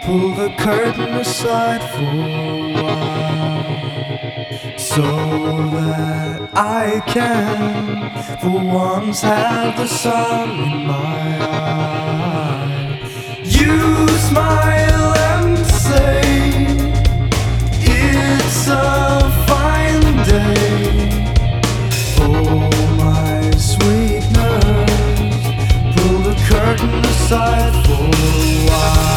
pull the curtain aside for a while, so that I can for once have the sun in my eye. You smile and say it's a fine day. Oh my sweetness, pull the curtain aside for a while.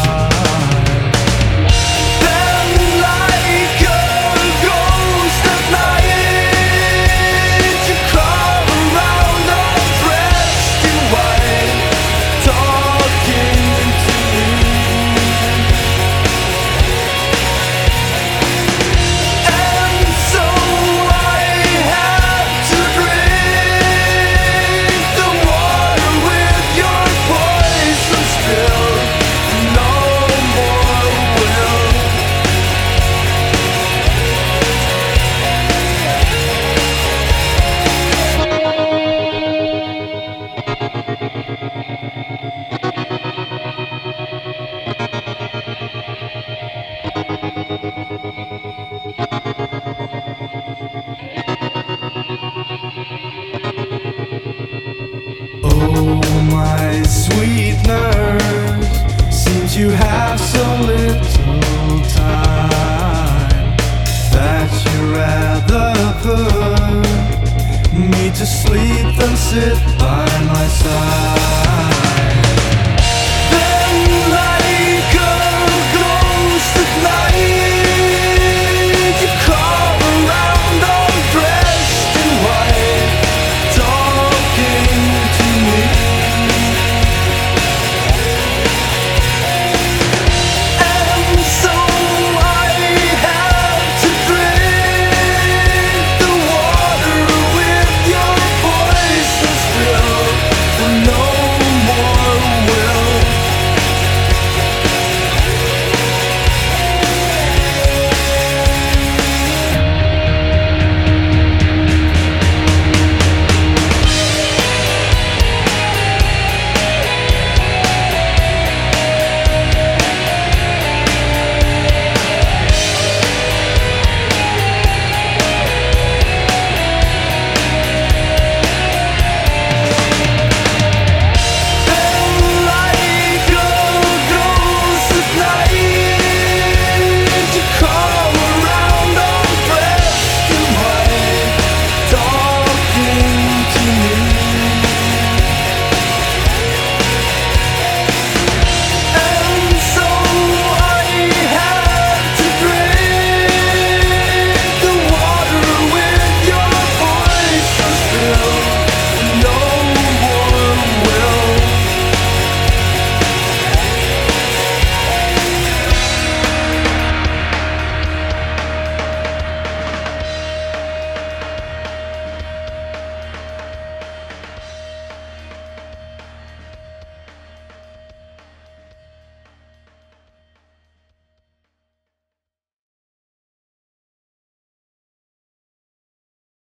Oh my sweetness, seems you have so little time that you'd rather put me to sleep than sit by my side.